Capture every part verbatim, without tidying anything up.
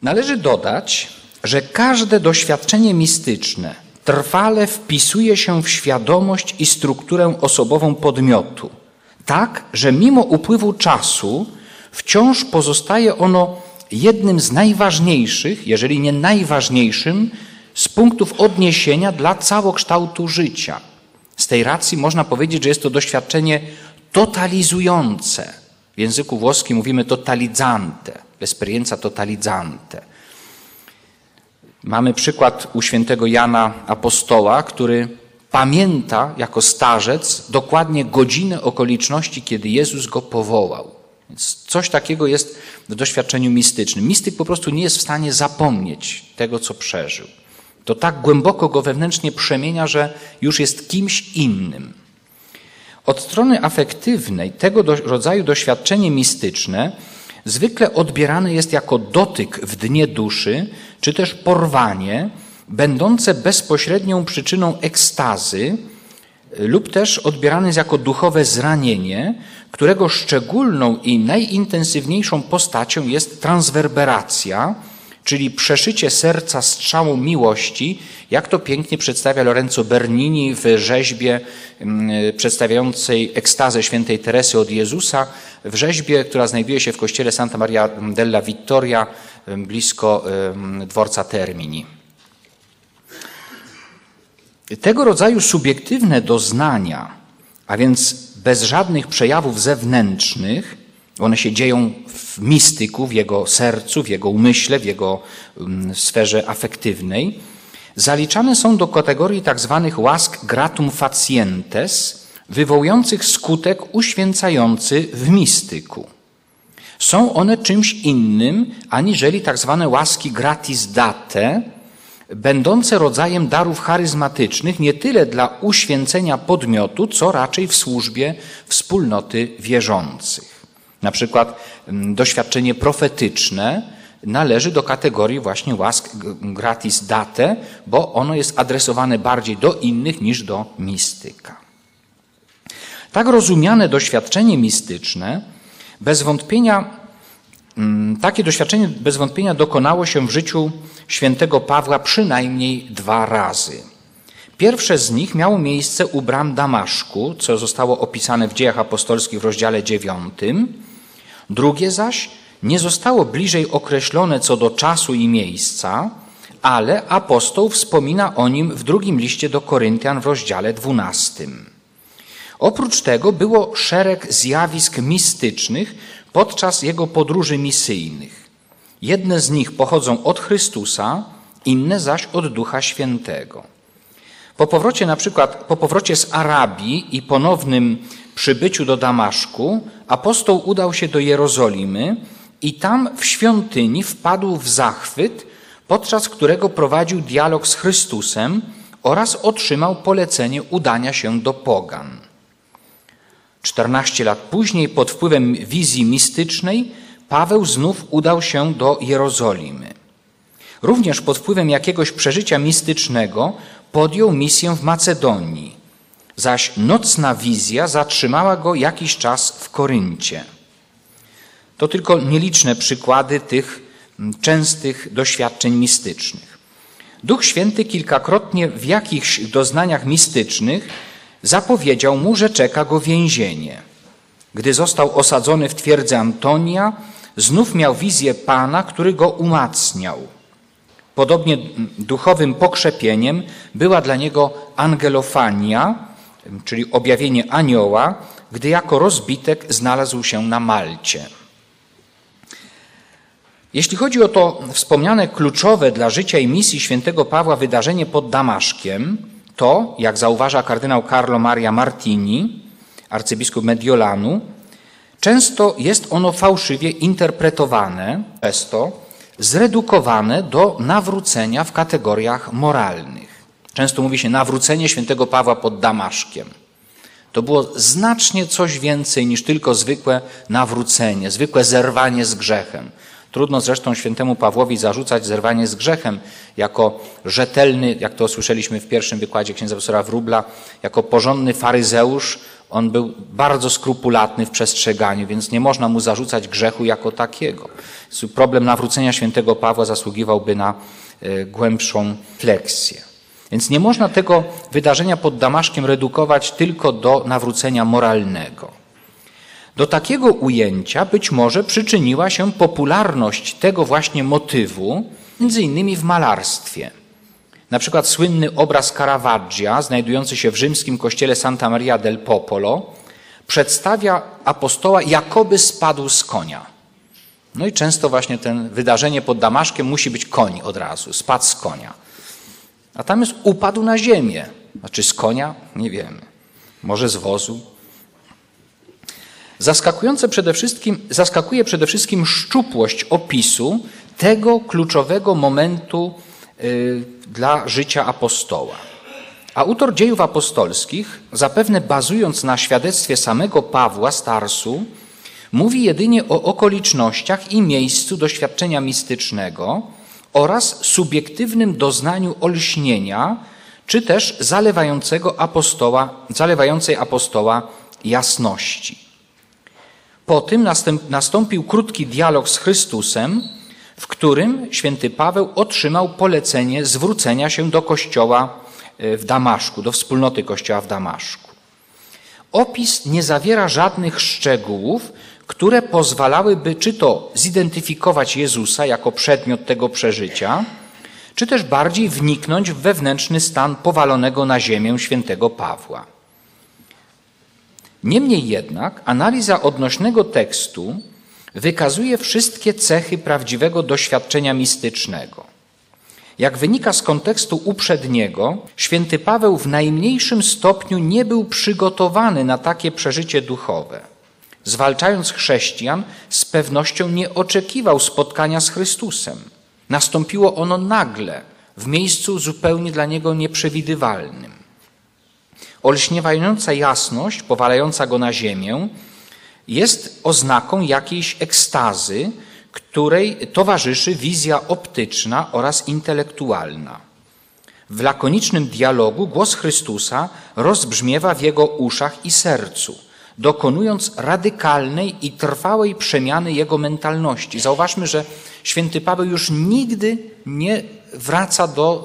Należy dodać, że każde doświadczenie mistyczne trwale wpisuje się w świadomość i strukturę osobową podmiotu, tak, że mimo upływu czasu wciąż pozostaje ono jednym z najważniejszych, jeżeli nie najważniejszym, z punktów odniesienia dla całokształtu życia. Z tej racji można powiedzieć, że jest to doświadczenie totalizujące. W języku włoskim mówimy totalizzante, esperienza totalizzante. Mamy przykład u świętego Jana Apostoła, który pamięta jako starzec dokładnie godzinę okoliczności, kiedy Jezus go powołał. Więc coś takiego jest w doświadczeniu mistycznym. Mistyk po prostu nie jest w stanie zapomnieć tego, co przeżył. To tak głęboko go wewnętrznie przemienia, że już jest kimś innym. Od strony afektywnej tego do, rodzaju doświadczenie mistyczne zwykle odbierane jest jako dotyk w dnie duszy, czy też porwanie, będące bezpośrednią przyczyną ekstazy, lub też odbierane jest jako duchowe zranienie, którego szczególną i najintensywniejszą postacią jest transwerberacja, czyli przeszycie serca strzałą miłości, jak to pięknie przedstawia Lorenzo Bernini w rzeźbie przedstawiającej ekstazę świętej Teresy od Jezusa, w rzeźbie, która znajduje się w kościele Santa Maria della Vittoria, blisko dworca Termini. Tego rodzaju subiektywne doznania, a więc bez żadnych przejawów zewnętrznych, one się dzieją w mistyku, w jego sercu, w jego umyśle, w jego sferze afektywnej, zaliczane są do kategorii tak zwanych łask gratum facientes, wywołujących skutek uświęcający w mistyku. Są one czymś innym, aniżeli tak zwane łaski gratis date, będące rodzajem darów charyzmatycznych nie tyle dla uświęcenia podmiotu, co raczej w służbie wspólnoty wierzących. Na przykład doświadczenie profetyczne należy do kategorii właśnie łask gratis date, bo ono jest adresowane bardziej do innych niż do mistyka. Tak rozumiane doświadczenie mistyczne bez wątpienia, takie doświadczenie bez wątpienia dokonało się w życiu świętego Pawła przynajmniej dwa razy. Pierwsze z nich miało miejsce u bram Damaszku, co zostało opisane w Dziejach Apostolskich w rozdziale dziewiątym. Drugie zaś nie zostało bliżej określone co do czasu i miejsca, ale apostoł wspomina o nim w drugim liście do Koryntian w rozdziale dwunastym. Oprócz tego było szereg zjawisk mistycznych podczas jego podróży misyjnych. Jedne z nich pochodzą od Chrystusa, inne zaś od Ducha Świętego. Po powrocie na przykład, po powrocie z Arabii i ponownym przybyciu do Damaszku, apostoł udał się do Jerozolimy i tam w świątyni wpadł w zachwyt, podczas którego prowadził dialog z Chrystusem oraz otrzymał polecenie udania się do pogan. Czternaście lat później, pod wpływem wizji mistycznej, Paweł znów udał się do Jerozolimy. Również pod wpływem jakiegoś przeżycia mistycznego podjął misję w Macedonii, zaś nocna wizja zatrzymała go jakiś czas w Koryncie. To tylko nieliczne przykłady tych częstych doświadczeń mistycznych. Duch Święty kilkakrotnie w jakichś doznaniach mistycznych zapowiedział mu, że czeka go więzienie. Gdy został osadzony w twierdzy Antonia, znów miał wizję Pana, który go umacniał. Podobnie duchowym pokrzepieniem była dla niego angelofania, czyli objawienie anioła, gdy jako rozbitek znalazł się na Malcie. Jeśli chodzi o to wspomniane kluczowe dla życia i misji świętego Pawła wydarzenie pod Damaszkiem, to, jak zauważa kardynał Carlo Maria Martini, arcybiskup Mediolanu, często jest ono fałszywie interpretowane, przez to zredukowane do nawrócenia w kategoriach moralnych. Często mówi się nawrócenie świętego Pawła pod Damaszkiem. To było znacznie coś więcej niż tylko zwykłe nawrócenie, zwykłe zerwanie z grzechem. Trudno zresztą świętemu Pawłowi zarzucać zerwanie z grzechem jako rzetelny, jak to słyszeliśmy w pierwszym wykładzie księdza profesora Wróbla, jako porządny faryzeusz On był bardzo skrupulatny w przestrzeganiu, więc nie można mu zarzucać grzechu jako takiego. Problem nawrócenia świętego Pawła zasługiwałby na głębszą refleksję. Więc nie można tego wydarzenia pod Damaszkiem redukować tylko do nawrócenia moralnego. Do takiego ujęcia być może przyczyniła się popularność tego właśnie motywu, między innymi w malarstwie. Na przykład słynny obraz Caravaggia, znajdujący się w rzymskim kościele Santa Maria del Popolo, przedstawia apostoła, jakoby spadł z konia. No i często właśnie to wydarzenie pod Damaszkiem musi być koń od razu, spadł z konia. A tam jest upadł na ziemię. Znaczy z konia? Nie wiemy. Może z wozu? Zaskakujące przede wszystkim, zaskakuje przede wszystkim szczupłość opisu tego kluczowego momentu y, dla życia apostoła. Autor Dziejów Apostolskich, zapewne bazując na świadectwie samego Pawła z Tarsu, mówi jedynie o okolicznościach i miejscu doświadczenia mistycznego oraz subiektywnym doznaniu olśnienia, czy też zalewającego apostoła, zalewającej apostoła jasności. Po tym nastąpił krótki dialog z Chrystusem, w którym święty Paweł otrzymał polecenie zwrócenia się do kościoła w Damaszku, do wspólnoty kościoła w Damaszku. Opis nie zawiera żadnych szczegółów, które pozwalałyby czy to zidentyfikować Jezusa jako przedmiot tego przeżycia, czy też bardziej wniknąć w wewnętrzny stan powalonego na ziemię świętego Pawła. Niemniej jednak analiza odnośnego tekstu wykazuje wszystkie cechy prawdziwego doświadczenia mistycznego. Jak wynika z kontekstu uprzedniego, święty Paweł w najmniejszym stopniu nie był przygotowany na takie przeżycie duchowe. Zwalczając chrześcijan, z pewnością nie oczekiwał spotkania z Chrystusem. Nastąpiło ono nagle, w miejscu zupełnie dla niego nieprzewidywalnym. Olśniewająca jasność, powalająca go na ziemię, jest oznaką jakiejś ekstazy, której towarzyszy wizja optyczna oraz intelektualna. W lakonicznym dialogu głos Chrystusa rozbrzmiewa w jego uszach i sercu, dokonując radykalnej i trwałej przemiany jego mentalności. Zauważmy, że święty Paweł już nigdy nie wraca do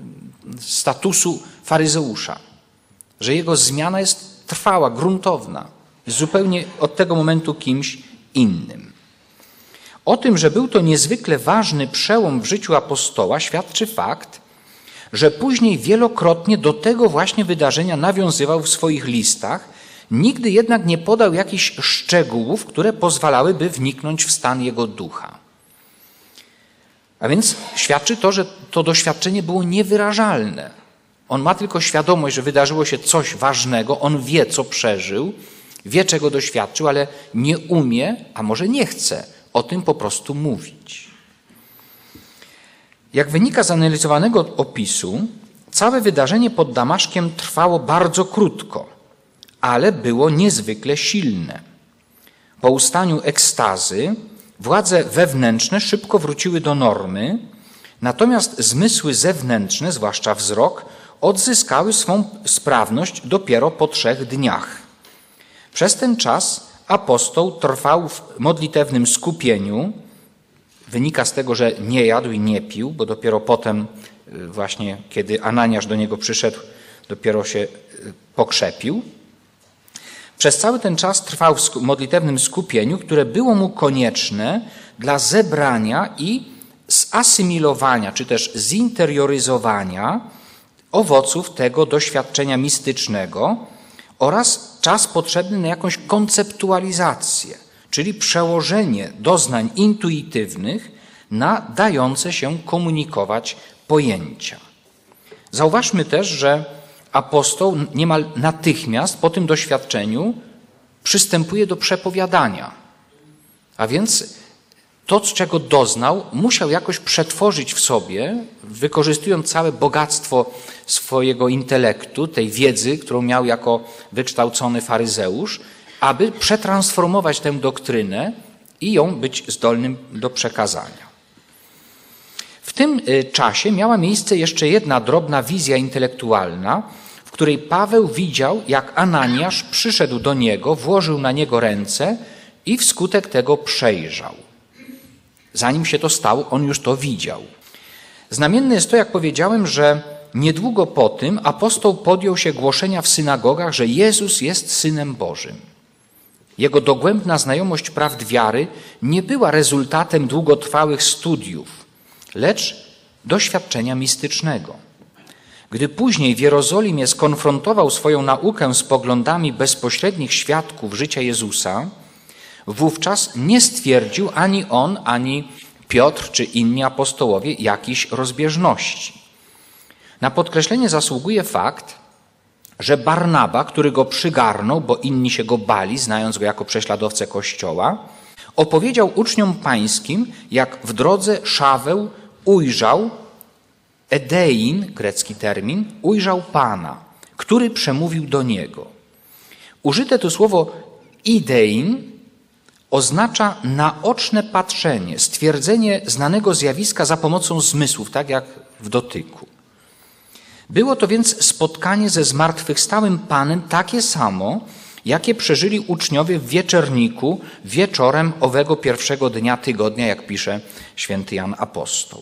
statusu faryzeusza, że jego zmiana jest trwała, gruntowna, jest zupełnie od tego momentu kimś innym. O tym, że był to niezwykle ważny przełom w życiu apostoła, świadczy fakt, że później wielokrotnie do tego właśnie wydarzenia nawiązywał w swoich listach, nigdy jednak nie podał jakichś szczegółów, które pozwalałyby wniknąć w stan jego ducha. A więc świadczy to, że to doświadczenie było niewyrażalne. On ma tylko świadomość, że wydarzyło się coś ważnego, on wie, co przeżył, wie, czego doświadczył, ale nie umie, a może nie chce o tym po prostu mówić. Jak wynika z analizowanego opisu, całe wydarzenie pod Damaszkiem trwało bardzo krótko, ale było niezwykle silne. Po ustaniu ekstazy władze wewnętrzne szybko wróciły do normy, natomiast zmysły zewnętrzne, zwłaszcza wzrok, odzyskały swą sprawność dopiero po trzech dniach. Przez ten czas apostoł trwał w modlitewnym skupieniu. Wynika z tego, że nie jadł i nie pił, bo dopiero potem właśnie, kiedy Ananiasz do niego przyszedł, dopiero się pokrzepił. Przez cały ten czas trwał w modlitewnym skupieniu, które było mu konieczne dla zebrania i zasymilowania, czy też zinterioryzowania owoców tego doświadczenia mistycznego oraz czas potrzebny na jakąś konceptualizację, czyli przełożenie doznań intuitywnych na dające się komunikować pojęcia. Zauważmy też, że apostoł niemal natychmiast po tym doświadczeniu przystępuje do przepowiadania. A więc to, czego doznał, musiał jakoś przetworzyć w sobie, wykorzystując całe bogactwo swojego intelektu, tej wiedzy, którą miał jako wykształcony faryzeusz, aby przetransformować tę doktrynę i ją być zdolnym do przekazania. W tym czasie miała miejsce jeszcze jedna drobna wizja intelektualna, w której Paweł widział, jak Ananiasz przyszedł do niego, włożył na niego ręce i wskutek tego przejrzał. Zanim się to stało, on już to widział. Znamienne jest to, jak powiedziałem, że niedługo po tym apostoł podjął się głoszenia w synagogach, że Jezus jest Synem Bożym. Jego dogłębna znajomość prawd wiary nie była rezultatem długotrwałych studiów, lecz doświadczenia mistycznego. Gdy później w Jerozolimie skonfrontował swoją naukę z poglądami bezpośrednich świadków życia Jezusa, wówczas nie stwierdził ani on, ani Piotr czy inni apostołowie jakichś rozbieżności. Na podkreślenie zasługuje fakt, że Barnaba, który go przygarnął, bo inni się go bali, znając go jako prześladowcę Kościoła, opowiedział uczniom pańskim, jak w drodze Szaweł ujrzał, edein, grecki termin, ujrzał Pana, który przemówił do niego. Użyte tu słowo idein oznacza naoczne patrzenie, stwierdzenie znanego zjawiska za pomocą zmysłów, tak jak w dotyku. Było to więc spotkanie ze zmartwychwstałym Panem takie samo, jakie przeżyli uczniowie w wieczerniku wieczorem owego pierwszego dnia tygodnia, jak pisze święty Jan Apostoł.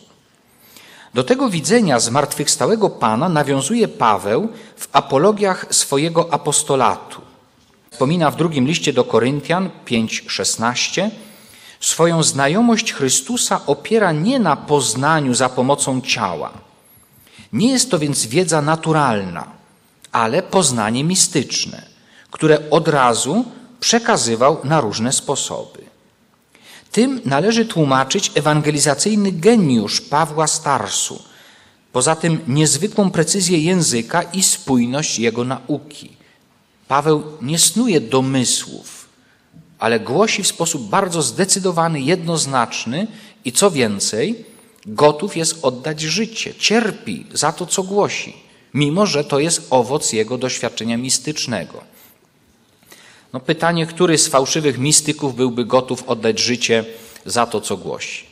Do tego widzenia zmartwychwstałego Pana nawiązuje Paweł w apologiach swojego apostolatu. Wspomina w drugim liście do Koryntian pięć szesnaście, swoją znajomość Chrystusa opiera nie na poznaniu za pomocą ciała. Nie jest to więc wiedza naturalna, ale poznanie mistyczne, które od razu przekazywał na różne sposoby. Tym należy tłumaczyć ewangelizacyjny geniusz Pawła z Tarsu, poza tym niezwykłą precyzję języka i spójność jego nauki. Paweł nie snuje domysłów, ale głosi w sposób bardzo zdecydowany, jednoznaczny i co więcej, gotów jest oddać życie, cierpi za to, co głosi, mimo że to jest owoc jego doświadczenia mistycznego. No pytanie, który z fałszywych mistyków byłby gotów oddać życie za to, co głosi?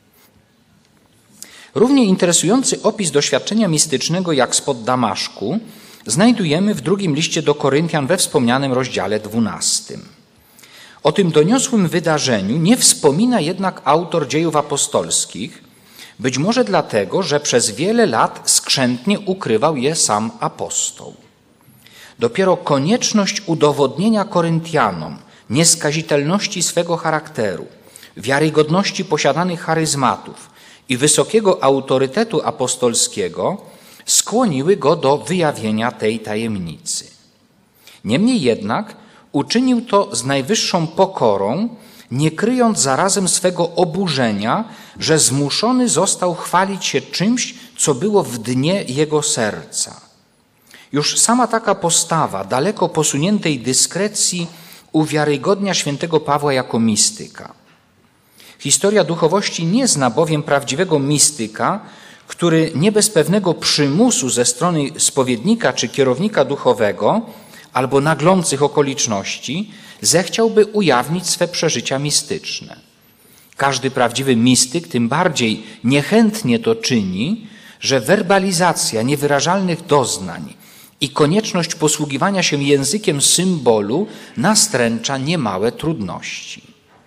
Równie interesujący opis doświadczenia mistycznego jak spod Damaszku znajdujemy w drugim liście do Koryntian we wspomnianym rozdziale dwunastym. O tym doniosłym wydarzeniu nie wspomina jednak autor Dziejów Apostolskich, być może dlatego, że przez wiele lat skrzętnie ukrywał je sam apostoł. Dopiero konieczność udowodnienia Koryntianom nieskazitelności swego charakteru, wiarygodności posiadanych charyzmatów i wysokiego autorytetu apostolskiego skłoniły go do wyjawienia tej tajemnicy. Niemniej jednak uczynił to z najwyższą pokorą, nie kryjąc zarazem swego oburzenia, że zmuszony został chwalić się czymś, co było w dnie jego serca. Już sama taka postawa daleko posuniętej dyskrecji uwiarygodnia świętego Pawła jako mistyka. Historia duchowości nie zna bowiem prawdziwego mistyka, który nie bez pewnego przymusu ze strony spowiednika czy kierownika duchowego albo naglących okoliczności zechciałby ujawnić swe przeżycia mistyczne. Każdy prawdziwy mistyk tym bardziej niechętnie to czyni, że werbalizacja niewyrażalnych doznań i konieczność posługiwania się językiem symbolu nastręcza niemałe trudności.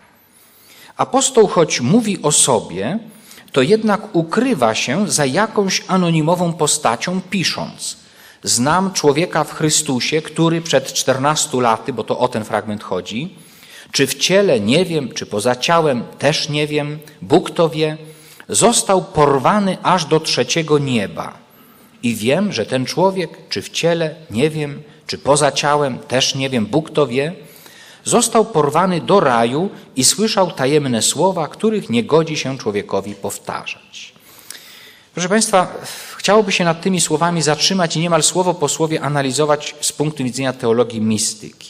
Apostoł, choć mówi o sobie, to jednak ukrywa się za jakąś anonimową postacią, pisząc: znam człowieka w Chrystusie, który przed czternastu laty, bo to o ten fragment chodzi, czy w ciele, nie wiem, czy poza ciałem, też nie wiem, Bóg to wie, został porwany aż do trzeciego nieba. I wiem, że ten człowiek, czy w ciele, nie wiem, czy poza ciałem, też nie wiem, Bóg to wie, został porwany do raju i słyszał tajemne słowa, których nie godzi się człowiekowi powtarzać. Proszę Państwa, chciałoby się nad tymi słowami zatrzymać i niemal słowo po słowie analizować z punktu widzenia teologii mistyki.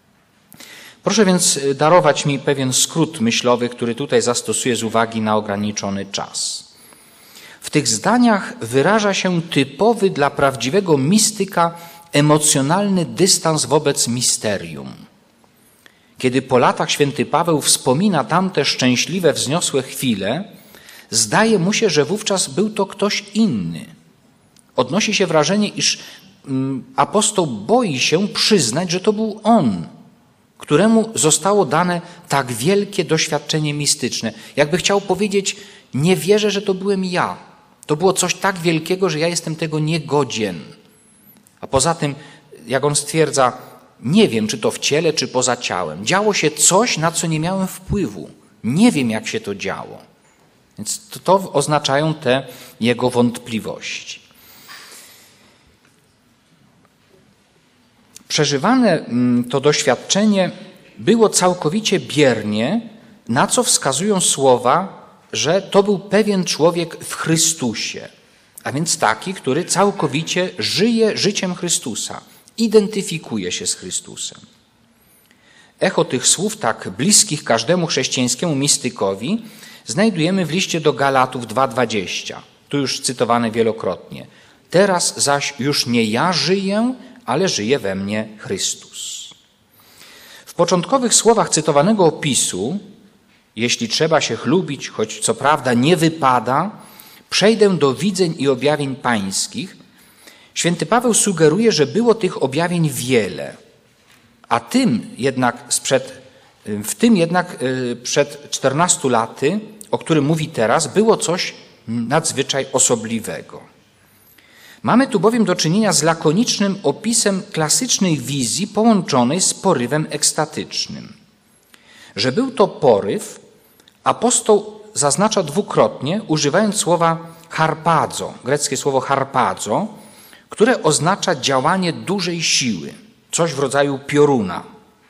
Proszę więc darować mi pewien skrót myślowy, który tutaj zastosuję z uwagi na ograniczony czas. W tych zdaniach wyraża się typowy dla prawdziwego mistyka emocjonalny dystans wobec misterium. Kiedy po latach święty Paweł wspomina tamte szczęśliwe, wzniosłe chwile, zdaje mu się, że wówczas był to ktoś inny. Odnosi się wrażenie, iż apostoł boi się przyznać, że to był on, któremu zostało dane tak wielkie doświadczenie mistyczne. Jakby chciał powiedzieć, nie wierzę, że to byłem ja. To było coś tak wielkiego, że ja jestem tego niegodzien. A poza tym, jak on stwierdza, nie wiem, czy to w ciele, czy poza ciałem. Działo się coś, na co nie miałem wpływu. Nie wiem, jak się to działo. Więc to, to oznaczają te jego wątpliwości. Przeżywane to doświadczenie było całkowicie biernie, na co wskazują słowa, że to był pewien człowiek w Chrystusie, a więc taki, który całkowicie żyje życiem Chrystusa, identyfikuje się z Chrystusem. Echo tych słów, tak bliskich każdemu chrześcijańskiemu mistykowi, znajdujemy w liście do Galatów dwa dwadzieścia, tu już cytowane wielokrotnie. Teraz zaś już nie ja żyję, ale żyje we mnie Chrystus. W początkowych słowach cytowanego opisu, jeśli trzeba się chlubić, choć co prawda nie wypada, przejdę do widzeń i objawień pańskich, święty Paweł sugeruje, że było tych objawień wiele, a tym jednak sprzed, w tym jednak przed czternastu laty, o którym mówi teraz, było coś nadzwyczaj osobliwego. Mamy tu bowiem do czynienia z lakonicznym opisem klasycznej wizji połączonej z porywem ekstatycznym. Że był to poryw, apostoł zaznacza dwukrotnie, używając słowa harpazo, greckie słowo harpazo, które oznacza działanie dużej siły, coś w rodzaju pioruna.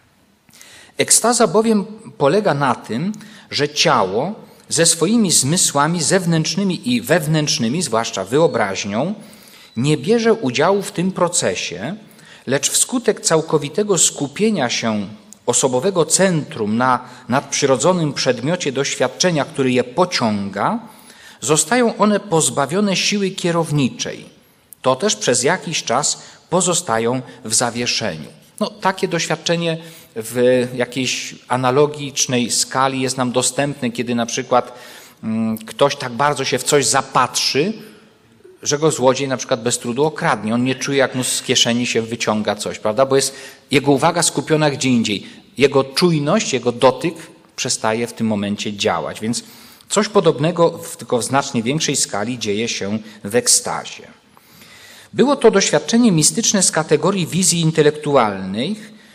Ekstaza bowiem polega na tym, że ciało ze swoimi zmysłami zewnętrznymi i wewnętrznymi, zwłaszcza wyobraźnią, nie bierze udziału w tym procesie, lecz wskutek całkowitego skupienia się osobowego centrum na nadprzyrodzonym przedmiocie doświadczenia, który je pociąga, zostają one pozbawione siły kierowniczej. To też przez jakiś czas pozostają w zawieszeniu. No, takie doświadczenie w jakiejś analogicznej skali jest nam dostępne, kiedy na przykład mm, ktoś tak bardzo się w coś zapatrzy, że go złodziej na przykład bez trudu okradnie. On nie czuje, jak mu z kieszeni się wyciąga coś, prawda? Bo jest jego uwaga skupiona gdzie indziej. Jego czujność, jego dotyk przestaje w tym momencie działać. Więc coś podobnego, tylko w znacznie większej skali, dzieje się w ekstazie. Było to doświadczenie mistyczne z kategorii wizji intelektualnej,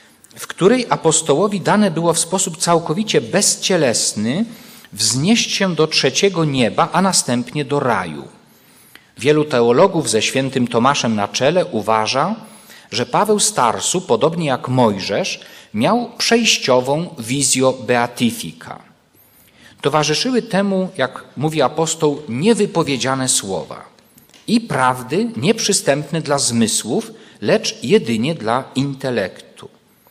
w której apostołowi dane było w sposób całkowicie bezcielesny wznieść się do trzeciego nieba, a następnie do raju. Wielu teologów ze świętym Tomaszem na czele uważa, że Paweł z Tarsu, podobnie jak Mojżesz, miał przejściową wizjo beatyfika. Towarzyszyły temu, jak mówi apostoł, niewypowiedziane słowa i prawdy nieprzystępne dla zmysłów, lecz jedynie dla intelektu.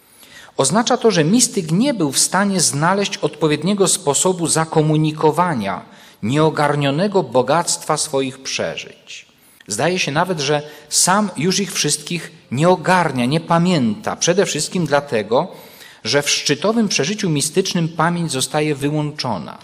Oznacza to, że mistyk nie był w stanie znaleźć odpowiedniego sposobu zakomunikowania nieogarnionego bogactwa swoich przeżyć. Zdaje się nawet, że sam już ich wszystkich nie ogarnia, nie pamięta. Przede wszystkim dlatego, że w szczytowym przeżyciu mistycznym pamięć zostaje wyłączona.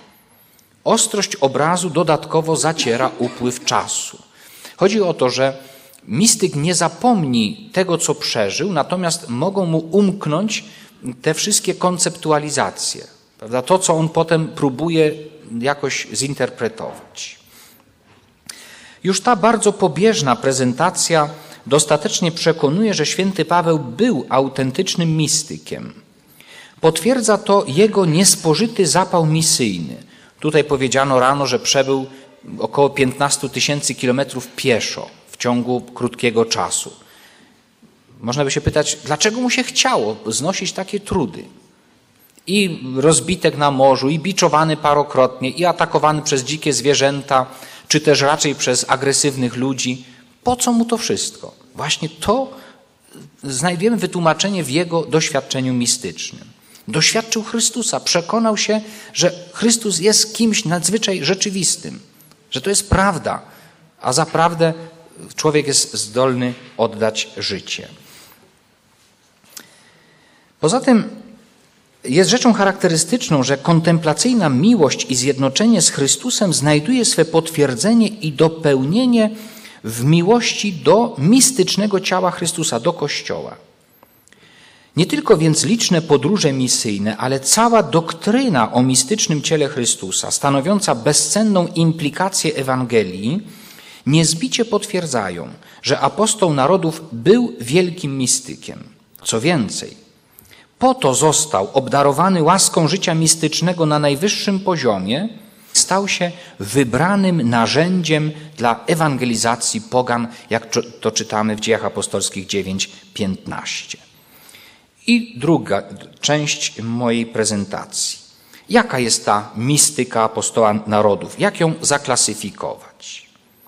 Ostrość obrazu dodatkowo zaciera upływ czasu. Chodzi o to, że mistyk nie zapomni tego, co przeżył, natomiast mogą mu umknąć te wszystkie konceptualizacje. Prawda? To, co on potem próbuje jakoś zinterpretować. Już ta bardzo pobieżna prezentacja dostatecznie przekonuje, że święty Paweł był autentycznym mistykiem. Potwierdza to jego niespożyty zapał misyjny. Tutaj powiedziano rano, że przebył około piętnaście tysięcy kilometrów pieszo w ciągu krótkiego czasu. Można by się pytać, dlaczego mu się chciało znosić takie trudy? I rozbitek na morzu, i biczowany parokrotnie, i atakowany przez dzikie zwierzęta, czy też raczej przez agresywnych ludzi. Po co mu to wszystko? Właśnie to znajdujemy wytłumaczenie w jego doświadczeniu mistycznym. Doświadczył Chrystusa, przekonał się, że Chrystus jest kimś nadzwyczaj rzeczywistym, że to jest prawda, a za prawdę człowiek jest zdolny oddać życie. Poza tym jest rzeczą charakterystyczną, że kontemplacyjna miłość i zjednoczenie z Chrystusem znajduje swe potwierdzenie i dopełnienie w miłości do mistycznego ciała Chrystusa, do Kościoła. Nie tylko więc liczne podróże misyjne, ale cała doktryna o mistycznym ciele Chrystusa, stanowiąca bezcenną implikację Ewangelii, niezbicie potwierdzają, że apostoł narodów był wielkim mistykiem. Co więcej, po to został obdarowany łaską życia mistycznego na najwyższym poziomie, stał się wybranym narzędziem dla ewangelizacji pogan, jak to czytamy w Dziejach Apostolskich dziewięć piętnaście. I druga część mojej prezentacji. Jaka jest ta mistyka apostoła narodów? Jak ją zaklasyfikować?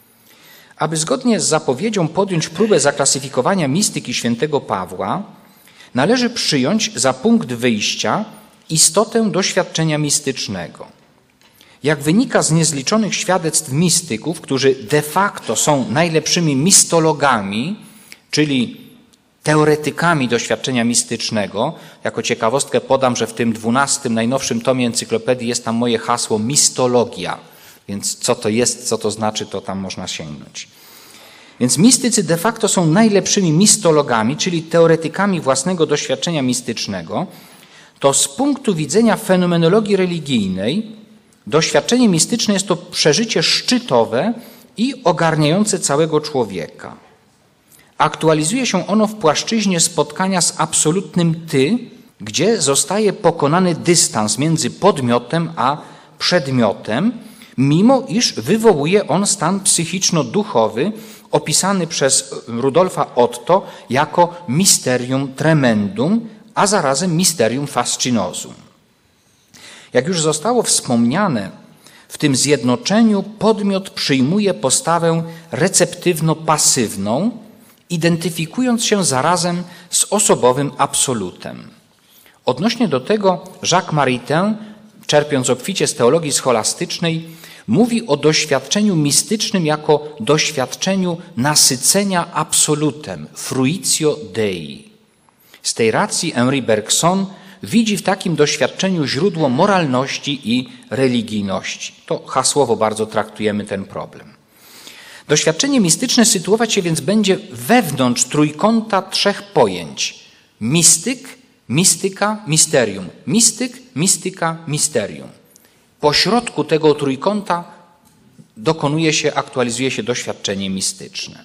Aby zgodnie z zapowiedzią podjąć próbę zaklasyfikowania mistyki świętego Pawła, należy przyjąć za punkt wyjścia istotę doświadczenia mistycznego. Jak wynika z niezliczonych świadectw mistyków, którzy de facto są najlepszymi mistologami, czyli teoretykami doświadczenia mistycznego, jako ciekawostkę podam, że w tym dwunastym, najnowszym tomie encyklopedii jest tam moje hasło mistologia, więc co to jest, co to znaczy, to tam można sięgnąć. Więc mistycy de facto są najlepszymi mistologami, czyli teoretykami własnego doświadczenia mistycznego, to z punktu widzenia fenomenologii religijnej doświadczenie mistyczne jest to przeżycie szczytowe i ogarniające całego człowieka. Aktualizuje się ono w płaszczyźnie spotkania z absolutnym Ty, gdzie zostaje pokonany dystans między podmiotem a przedmiotem, mimo iż wywołuje on stan psychiczno-duchowy opisany przez Rudolfa Otto jako mysterium tremendum, a zarazem mysterium fascinosum. Jak już zostało wspomniane, w tym zjednoczeniu podmiot przyjmuje postawę receptywno-pasywną, identyfikując się zarazem z osobowym absolutem. Odnośnie do tego Jacques Maritain, czerpiąc obficie z teologii scholastycznej, mówi o doświadczeniu mistycznym jako doświadczeniu nasycenia absolutem, fruitio Dei. Z tej racji Henri Bergson widzi w takim doświadczeniu źródło moralności i religijności. To hasłowo bardzo traktujemy ten problem. Doświadczenie mistyczne sytuować się więc będzie wewnątrz trójkąta trzech pojęć. Mistyk, mistyka, misterium. Mistyk, mistyka, misterium. Po środku tego trójkąta dokonuje się, aktualizuje się doświadczenie mistyczne.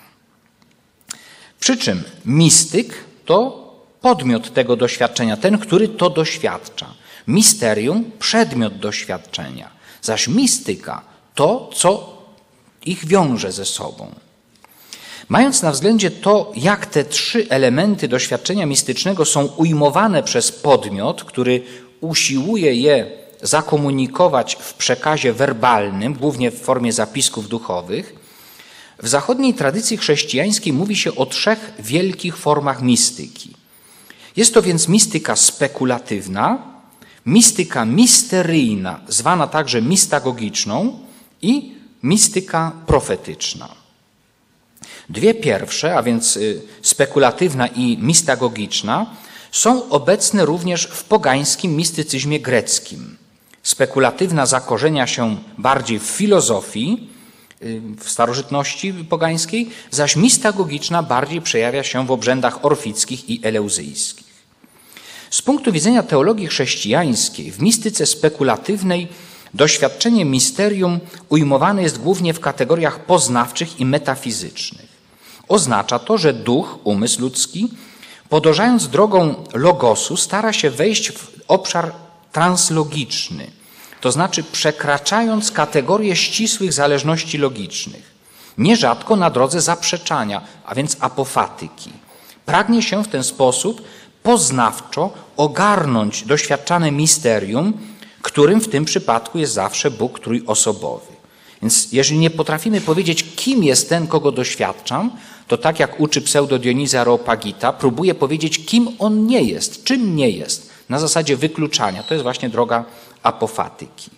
Przy czym mistyk to podmiot tego doświadczenia, ten, który to doświadcza. Misterium, przedmiot doświadczenia. Zaś mistyka to, co ich wiąże ze sobą. Mając na względzie to, jak te trzy elementy doświadczenia mistycznego są ujmowane przez podmiot, który usiłuje je zakomunikować w przekazie werbalnym, głównie w formie zapisków duchowych, w zachodniej tradycji chrześcijańskiej mówi się o trzech wielkich formach mistyki. Jest to więc mistyka spekulatywna, mistyka misteryjna, zwana także mistagogiczną i mistyka profetyczna. Dwie pierwsze, a więc spekulatywna i mistagogiczna, są obecne również w pogańskim mistycyzmie greckim. Spekulatywna zakorzenia się bardziej w filozofii, w starożytności pogańskiej, zaś mistagogiczna bardziej przejawia się w obrzędach orfickich i eleuzyjskich. Z punktu widzenia teologii chrześcijańskiej w mistyce spekulatywnej doświadczenie misterium ujmowane jest głównie w kategoriach poznawczych i metafizycznych. Oznacza to, że duch, umysł ludzki, podążając drogą logosu, stara się wejść w obszar translogiczny, to znaczy przekraczając kategorie ścisłych zależności logicznych, nierzadko na drodze zaprzeczania, a więc apofatyki. Pragnie się w ten sposób poznawczo ogarnąć doświadczane misterium, którym w tym przypadku jest zawsze Bóg trójosobowy. Więc jeżeli nie potrafimy powiedzieć, kim jest ten, kogo doświadczam, to tak jak uczy pseudo-Dioniza Areopagita, próbuje powiedzieć, kim on nie jest, czym nie jest, na zasadzie wykluczania. To jest właśnie droga apofatyki.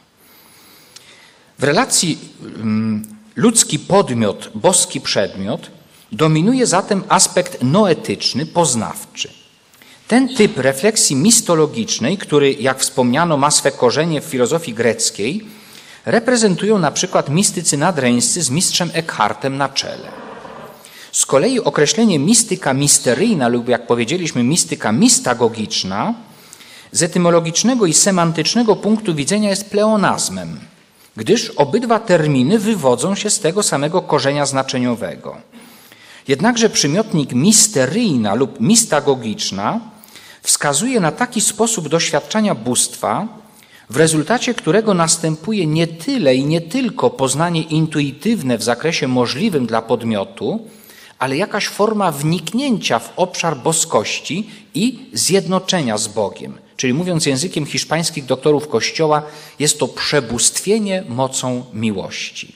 W relacji ludzki podmiot, boski przedmiot dominuje zatem aspekt noetyczny, poznawczy. Ten typ refleksji mistologicznej, który, jak wspomniano, ma swe korzenie w filozofii greckiej, reprezentują na przykład mistycy nadreńscy z mistrzem Eckhartem na czele. Z kolei określenie mistyka misteryjna lub, jak powiedzieliśmy, mistyka mistagogiczna z etymologicznego i semantycznego punktu widzenia jest pleonazmem, gdyż obydwa terminy wywodzą się z tego samego korzenia znaczeniowego. Jednakże przymiotnik misteryjna lub mistagogiczna wskazuje na taki sposób doświadczania bóstwa, w rezultacie którego następuje nie tyle i nie tylko poznanie intuitywne w zakresie możliwym dla podmiotu, ale jakaś forma wniknięcia w obszar boskości i zjednoczenia z Bogiem. Czyli mówiąc językiem hiszpańskich doktorów Kościoła, jest to przebóstwienie mocą miłości.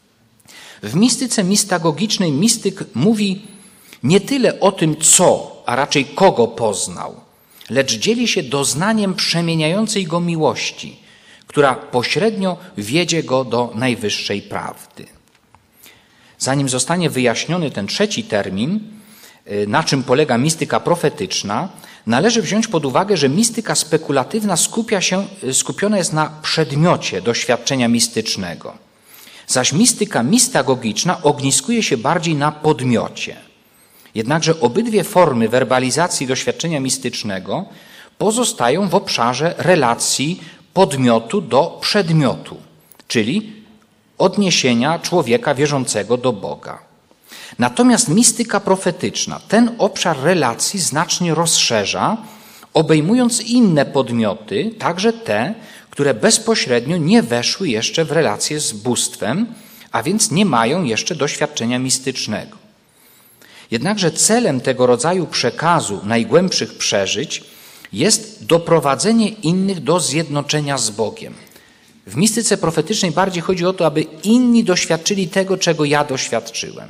W mistyce mistagogicznej mistyk mówi nie tyle o tym, co, a raczej kogo poznał, lecz dzieli się doznaniem przemieniającej go miłości, która pośrednio wiedzie go do najwyższej prawdy. Zanim zostanie wyjaśniony ten trzeci termin, na czym polega mistyka profetyczna, należy wziąć pod uwagę, że mistyka spekulatywna skupia się, skupiona jest na przedmiocie doświadczenia mistycznego, zaś mistyka mistagogiczna ogniskuje się bardziej na podmiocie. Jednakże obydwie formy werbalizacji doświadczenia mistycznego pozostają w obszarze relacji podmiotu do przedmiotu, czyli odniesienia człowieka wierzącego do Boga. Natomiast mistyka profetyczna ten obszar relacji znacznie rozszerza, obejmując inne podmioty, także te, które bezpośrednio nie weszły jeszcze w relację z bóstwem, a więc nie mają jeszcze doświadczenia mistycznego. Jednakże celem tego rodzaju przekazu najgłębszych przeżyć jest doprowadzenie innych do zjednoczenia z Bogiem. W mistyce profetycznej bardziej chodzi o to, aby inni doświadczyli tego, czego ja doświadczyłem.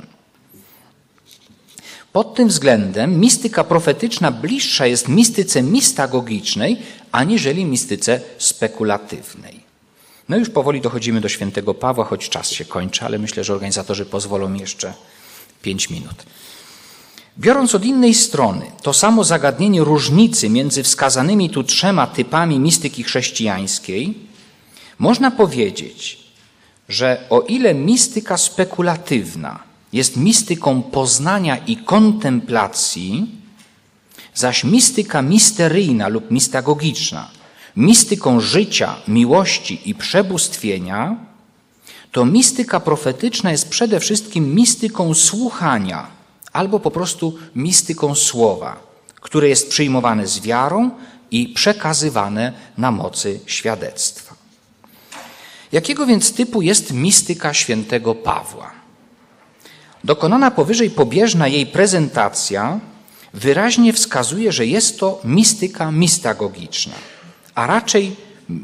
Pod tym względem mistyka profetyczna bliższa jest mistyce mistagogicznej, aniżeli mistyce spekulatywnej. No już powoli dochodzimy do świętego Pawła, choć czas się kończy, ale myślę, że organizatorzy pozwolą mi jeszcze pięć minut. Biorąc od innej strony to samo zagadnienie różnicy między wskazanymi tu trzema typami mistyki chrześcijańskiej, można powiedzieć, że o ile mistyka spekulatywna jest mistyką poznania i kontemplacji, zaś mistyka misteryjna lub mistagogiczna, mistyką życia, miłości i przebóstwienia, to mistyka profetyczna jest przede wszystkim mistyką słuchania albo po prostu mistyką słowa, które jest przyjmowane z wiarą i przekazywane na mocy świadectwa. Jakiego więc typu jest mistyka świętego Pawła? Dokonana powyżej pobieżna jej prezentacja wyraźnie wskazuje, że jest to mistyka mistagogiczna, a raczej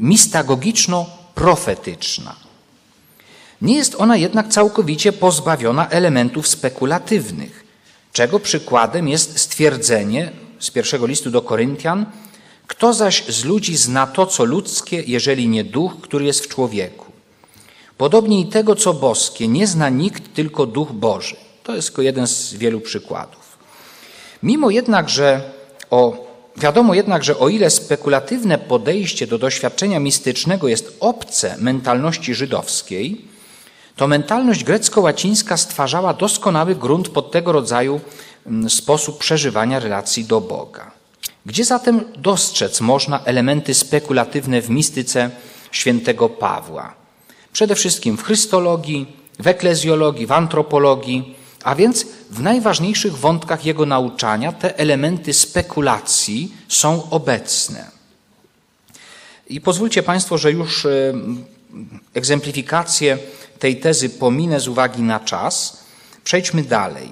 mistagogiczno-profetyczna. Nie jest ona jednak całkowicie pozbawiona elementów spekulatywnych, czego przykładem jest stwierdzenie z pierwszego listu do Koryntian: kto zaś z ludzi zna to, co ludzkie, jeżeli nie duch, który jest w człowieku? Podobnie i tego, co boskie, nie zna nikt, tylko Duch Boży. To jest tylko jeden z wielu przykładów. Mimo jednak, że o, wiadomo jednak, że o ile spekulatywne podejście do doświadczenia mistycznego jest obce mentalności żydowskiej, to mentalność grecko-łacińska stwarzała doskonały grunt pod tego rodzaju sposób przeżywania relacji do Boga. Gdzie zatem dostrzec można elementy spekulatywne w mistyce świętego Pawła? Przede wszystkim w chrystologii, w eklezjologii, w antropologii, a więc w najważniejszych wątkach jego nauczania te elementy spekulacji są obecne. I pozwólcie Państwo, że już egzemplifikację tej tezy pominę z uwagi na czas. Przejdźmy dalej.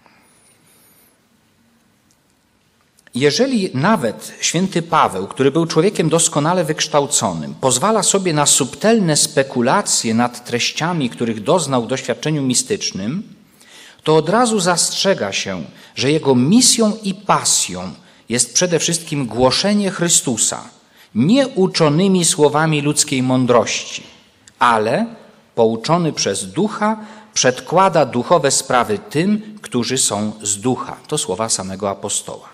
Jeżeli nawet święty Paweł, który był człowiekiem doskonale wykształconym, pozwala sobie na subtelne spekulacje nad treściami, których doznał w doświadczeniu mistycznym, to od razu zastrzega się, że jego misją i pasją jest przede wszystkim głoszenie Chrystusa, nie uczonymi słowami ludzkiej mądrości, ale pouczony przez Ducha przedkłada duchowe sprawy tym, którzy są z Ducha. To słowa samego apostoła.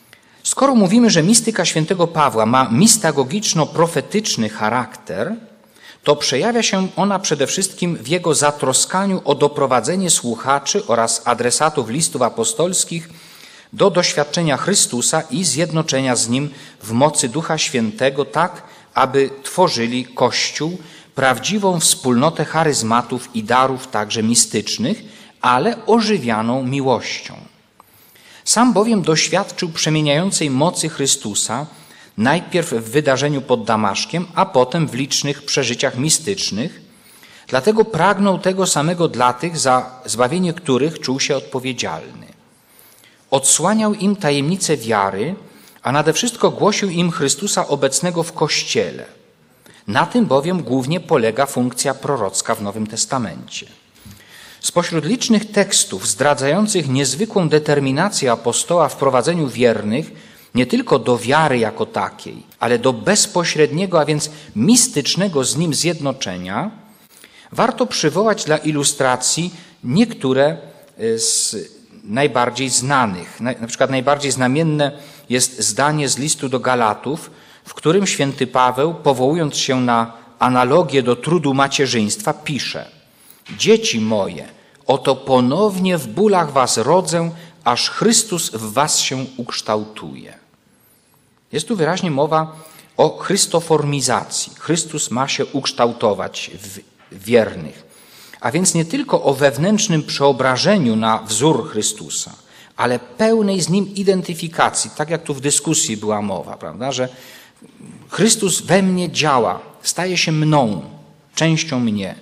Skoro mówimy, że mistyka świętego Pawła ma mistagogiczno-profetyczny charakter, to przejawia się ona przede wszystkim w jego zatroskaniu o doprowadzenie słuchaczy oraz adresatów listów apostolskich do doświadczenia Chrystusa i zjednoczenia z Nim w mocy Ducha Świętego, tak aby tworzyli Kościół, prawdziwą wspólnotę charyzmatów i darów także mistycznych, ale ożywianą miłością. Sam bowiem doświadczył przemieniającej mocy Chrystusa, najpierw w wydarzeniu pod Damaszkiem, a potem w licznych przeżyciach mistycznych, dlatego pragnął tego samego dla tych, za zbawienie których czuł się odpowiedzialny. Odsłaniał im tajemnicę wiary, a nade wszystko głosił im Chrystusa obecnego w Kościele. Na tym bowiem głównie polega funkcja prorocka w Nowym Testamencie. Spośród licznych tekstów zdradzających niezwykłą determinację apostoła w prowadzeniu wiernych nie tylko do wiary jako takiej, ale do bezpośredniego, a więc mistycznego z nim zjednoczenia, warto przywołać dla ilustracji niektóre z najbardziej znanych. Na przykład najbardziej znamienne jest zdanie z listu do Galatów, w którym święty Paweł, powołując się na analogię do trudu macierzyństwa, pisze: dzieci moje, oto ponownie w bólach was rodzę, aż Chrystus w was się ukształtuje. Jest tu wyraźnie mowa o chrystoformizacji. Chrystus ma się ukształtować w wiernych. A więc nie tylko o wewnętrznym przeobrażeniu na wzór Chrystusa, ale pełnej z Nim identyfikacji, tak jak tu w dyskusji była mowa, prawda, że Chrystus we mnie działa, staje się mną, częścią mnie.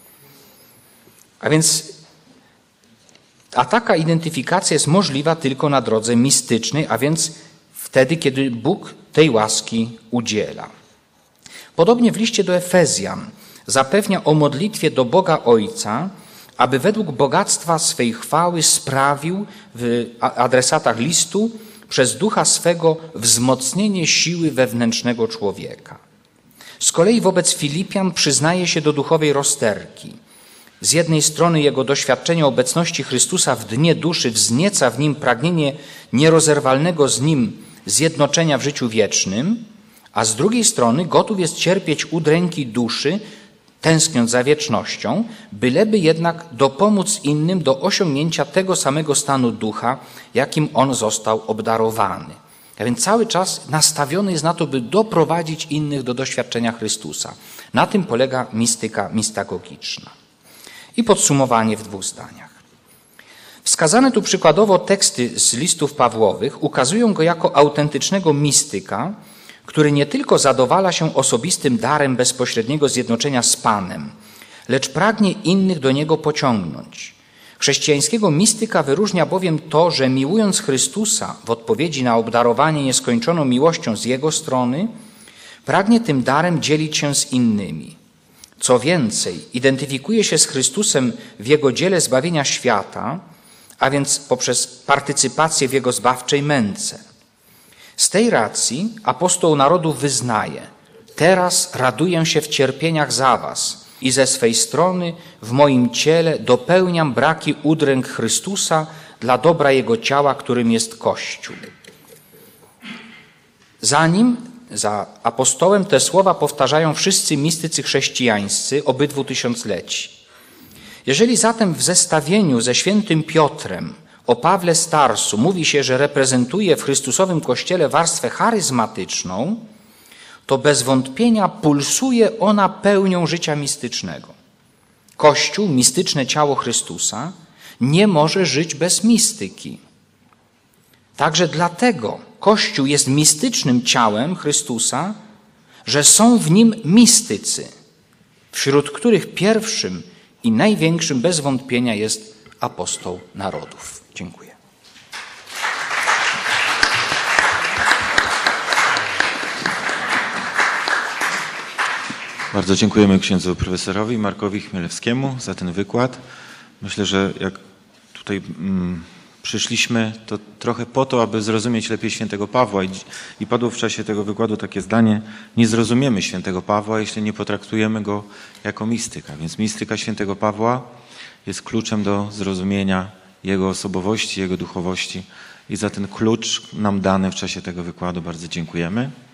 A więc a taka identyfikacja jest możliwa tylko na drodze mistycznej, a więc wtedy, kiedy Bóg tej łaski udziela. Podobnie w liście do Efezjan zapewnia o modlitwie do Boga Ojca, aby według bogactwa swej chwały sprawił w adresatach listu przez Ducha swego wzmocnienie siły wewnętrznego człowieka. Z kolei wobec Filipian przyznaje się do duchowej rozterki. Z jednej strony jego doświadczenie obecności Chrystusa w dnie duszy wznieca w nim pragnienie nierozerwalnego z Nim zjednoczenia w życiu wiecznym, a z drugiej strony gotów jest cierpieć udręki duszy, tęskniąc za wiecznością, byleby jednak dopomóc innym do osiągnięcia tego samego stanu ducha, jakim on został obdarowany. A więc cały czas nastawiony jest na to, by doprowadzić innych do doświadczenia Chrystusa. Na tym polega mistyka mistagogiczna. I podsumowanie w dwóch zdaniach. Wskazane tu przykładowo teksty z listów Pawłowych ukazują go jako autentycznego mistyka, który nie tylko zadowala się osobistym darem bezpośredniego zjednoczenia z Panem, lecz pragnie innych do niego pociągnąć. Chrześcijańskiego mistyka wyróżnia bowiem to, że miłując Chrystusa w odpowiedzi na obdarowanie nieskończoną miłością z Jego strony, pragnie tym darem dzielić się z innymi. Co więcej, identyfikuje się z Chrystusem w Jego dziele zbawienia świata, a więc poprzez partycypację w Jego zbawczej męce. Z tej racji apostoł narodów wyznaje: teraz raduję się w cierpieniach za was i ze swej strony w moim ciele dopełniam braki udręk Chrystusa dla dobra Jego ciała, którym jest Kościół. Zanim za apostołem te słowa powtarzają wszyscy mistycy chrześcijańscy obydwu tysiącleci. Jeżeli zatem w zestawieniu ze świętym Piotrem o Pawle z Tarsu mówi się, że reprezentuje w Chrystusowym Kościele warstwę charyzmatyczną, to bez wątpienia pulsuje ona pełnią życia mistycznego. Kościół, mistyczne ciało Chrystusa, nie może żyć bez mistyki. Także dlatego Kościół jest mistycznym ciałem Chrystusa, że są w nim mistycy, wśród których pierwszym i największym bez wątpienia jest apostoł narodów. Dziękuję. Bardzo dziękujemy księdzu profesorowi Markowi Chmielewskiemu za ten wykład. Myślę, że jak tutaj mm, przyszliśmy, to trochę po to, aby zrozumieć lepiej świętego Pawła. I, I padło w czasie tego wykładu takie zdanie: nie zrozumiemy świętego Pawła, jeśli nie potraktujemy go jako mistyka. Więc mistyka świętego Pawła jest kluczem do zrozumienia jego osobowości, jego duchowości. I za ten klucz nam dany w czasie tego wykładu bardzo dziękujemy.